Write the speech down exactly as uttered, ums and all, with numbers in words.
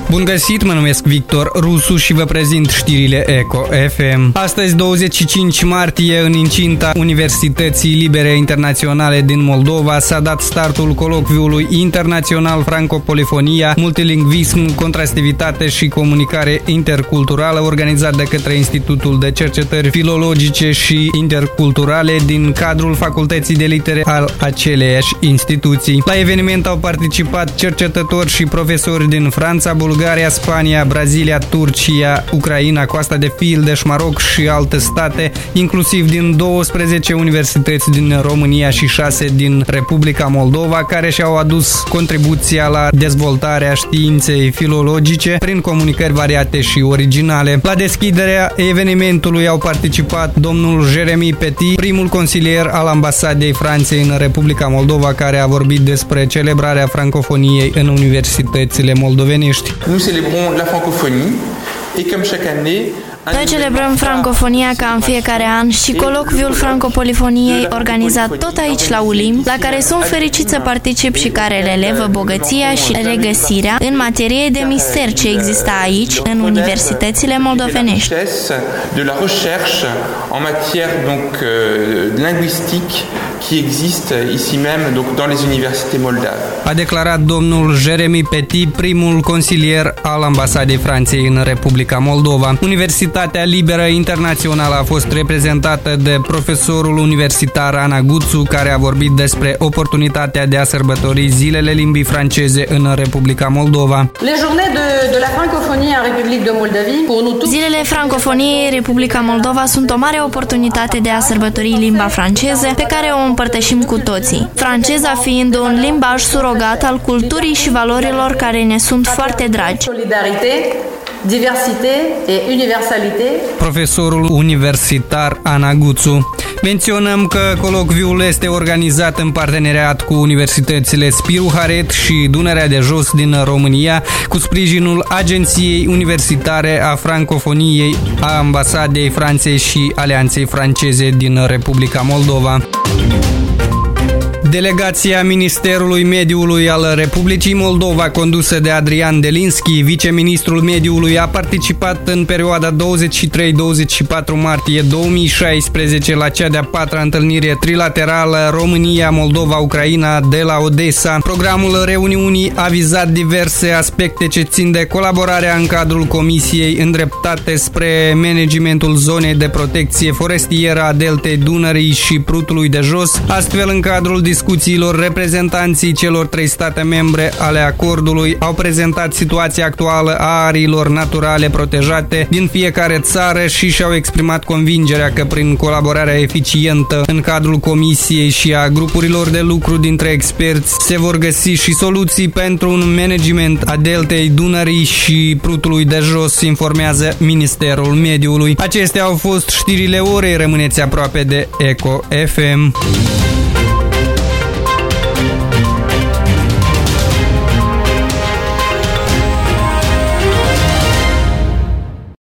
Bun găsit, mă numesc Victor Rusu și vă prezint știrile Eco F M. Astăzi, douăzeci și cinci martie, în incinta Universității Libere Internaționale din Moldova, s-a dat startul colocviului internațional Francopolifonia, multilingvism, contrastivitate și comunicare interculturală, organizat de către Institutul de Cercetări Filologice și Interculturale din cadrul Facultății de Litere al aceleiași instituții. La eveniment au participat cercetători și profesori din Franța, Bulgaria, Spania, Brazilia, Turcia, Ucraina, Coasta de Fildeș, Maroc și alte state, inclusiv din douăsprezece universități din România și șase din Republica Moldova, care și-au adus contribuția la dezvoltarea științei filologice prin comunicări variate și originale. La deschiderea evenimentului au participat domnul Jeremy Petit, primul consilier al Ambasadei Franței în Republica Moldova, care a vorbit despre celebrarea francofoniei în universitățile moldovenești. Nous célébrons la francophonie et comme chaque année. Noi celebrăm francofonia ca în fiecare an și colocviul francopolifoniei organizat tot aici la Ulim, la care sunt fericit să particip și care relevă bogăția și regăsirea în materie de mister ce există aici, în universitățile moldovenești. De la recherche en matière donc linguistique qui existe ici même donc dans les universités moldave. A declarat domnul Jeremy Petit, primul consilier al Ambasadei Franței în Republica Moldova. Universitatea Liberă Internațională a fost reprezentată de profesorul universitar Ana Guțu, care a vorbit despre oportunitatea de a sărbători zilele limbii franceze în Republica Moldova. Zilele francofoniei Republica Moldova sunt o mare oportunitate de a sărbători limba franceză, pe care o împărtășim cu toții. Franceza fiind un limbaj surogat al culturii și valorilor care ne sunt foarte dragi. Diversitate et universalité. Profesorul universitar Ana Guțu. Menționăm că colocviul este organizat în parteneriat cu universitățile Spiru Haret și Dunărea de Jos din România, cu sprijinul Agenției Universitare a Francofoniei, a Ambasadei Franței și Alianței Franceze din Republica Moldova. Delegația Ministerului Mediului al Republicii Moldova, condusă de Adrian Delinski, viceministrul mediului, a participat în perioada douăzeci și trei - douăzeci și patru martie două mii șaisprezece la cea de-a patra întâlnire trilaterală România-Moldova-Ucraina de la Odessa. Programul reuniunii a vizat diverse aspecte ce țin de colaborarea în cadrul Comisiei îndreptate spre managementul zonei de protecție forestieră a deltei Dunării și Prutului de Jos. Astfel, în cadrul discuțiilor, reprezentanții celor trei state membre ale acordului au prezentat situația actuală a ariilor naturale protejate din fiecare țară și și-au exprimat convingerea că prin colaborarea eficientă în cadrul Comisiei și a grupurilor de lucru dintre experți se vor găsi și soluții pentru un management a deltei Dunării și Prutului de Jos, informează Ministerul Mediului. Acestea au fost știrile orei. Rămâneți aproape de Eco F M.